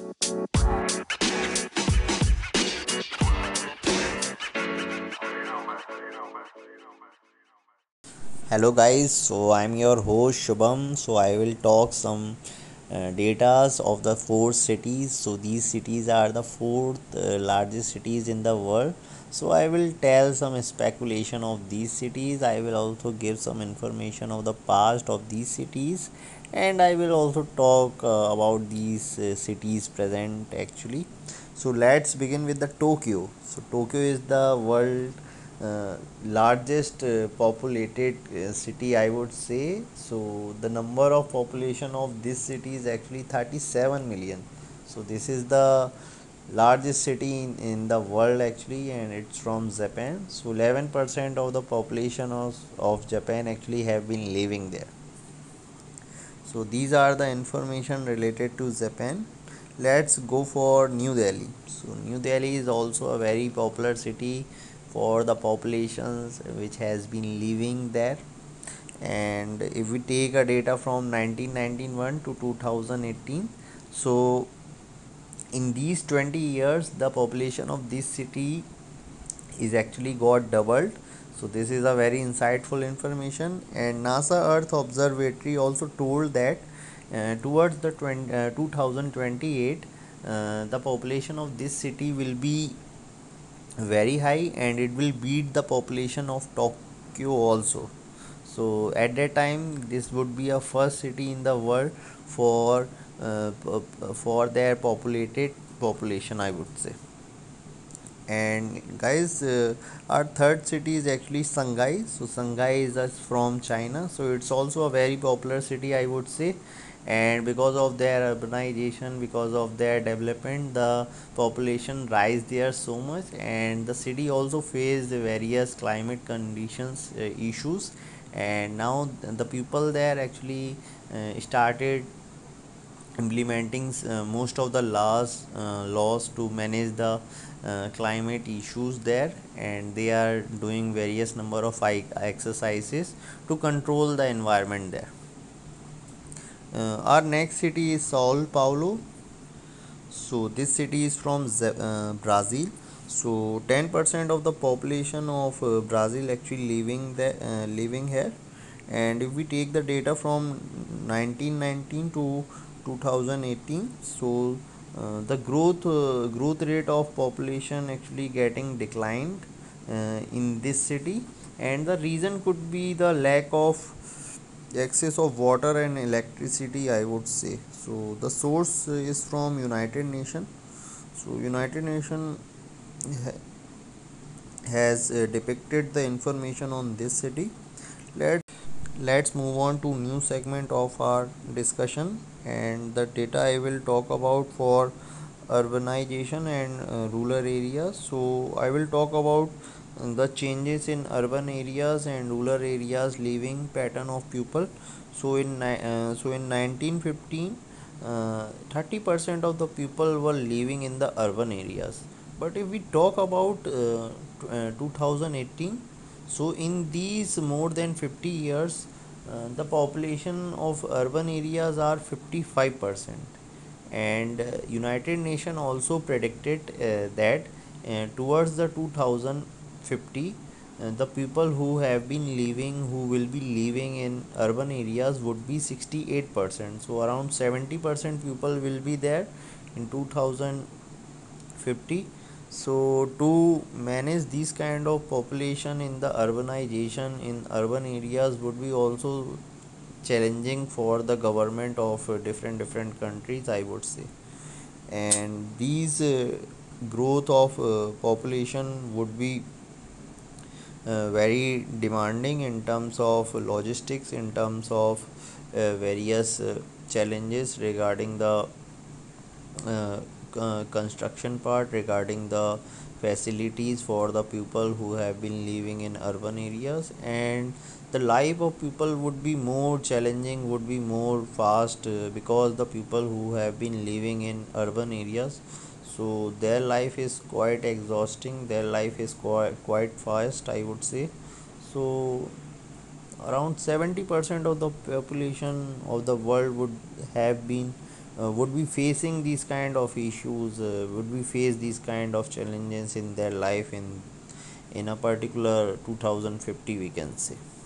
Hello guys, so I'm your host Shubham. So I will talk some datas of the four cities. So these cities are the fourth largest cities in the world. So I will tell some speculation of these cities. I will also give some information of the past of these cities, and I will also talk about these cities present actually. So let's begin with the Tokyo. So Tokyo is the world uh, largest populated city, I would say. So the number of population of this city is actually 37 million. So this is the largest city in the world actually, and it's from Japan. So 11% of the population of Japan actually have been living there. So these are the information related to Japan. Let's go for New Delhi. So New Delhi is also a very popular city for the populations which has been living there. And if we take a data from 1991 to 2018, so in these 20 years the population of this city is actually got doubled. So this is a very insightful information, and NASA Earth Observatory also told that towards the 2028 the population of this city will be very high, and it will beat the population of Tokyo also. So at that time this would be a first city in the world for for their populated population, I would say. And guys, our third city is actually Shanghai. So Shanghai is from China, so it's also a very popular city, I would say. And because of their urbanization, because of their development, the population rise there so much, and the city also faced various climate conditions issues. And now the people there actually started implementing most of the laws to manage the climate issues there, and they are doing various number of exercises to control the environment there. Our next city is Sao Paulo. So this city is from Brazil. So 10% of the population of Brazil actually living here. And if we take the data from 1919 to 2018, so the growth rate of population actually getting declined in this city, and the reason could be the lack of excess of water and electricity, I would say. So the source is from United Nation. So United Nation has depicted the information on this city. Let's move on to new segment of our discussion, and the data I will talk about for urbanization and rural areas. So I will talk about the changes in urban areas and rural areas living pattern of people. So in 1915, 30% of the people were living in the urban areas. But if we talk about 2018, so in these more than 50 years, the population of urban areas are 55%. And United Nations also predicted that towards the 2050, the people who have been living who will be living in urban areas would be 68%. So around 70% people will be there in 2050. So to manage this kind of population in the urbanization in urban areas would be also challenging for the government of different countries, I would say. And these growth of population would be very demanding in terms of logistics, in terms of various challenges regarding the uh, construction part, regarding the facilities for the people who have been living in urban areas. And the life of people would be more challenging, would be more fast, because the people who have been living in urban areas, so their life is quite exhausting, their life is quite fast, I would say. So around 70% of the population of the world would have been would be facing these kind of issues, would we face these kind of challenges in their life in a particular 2050, we can say.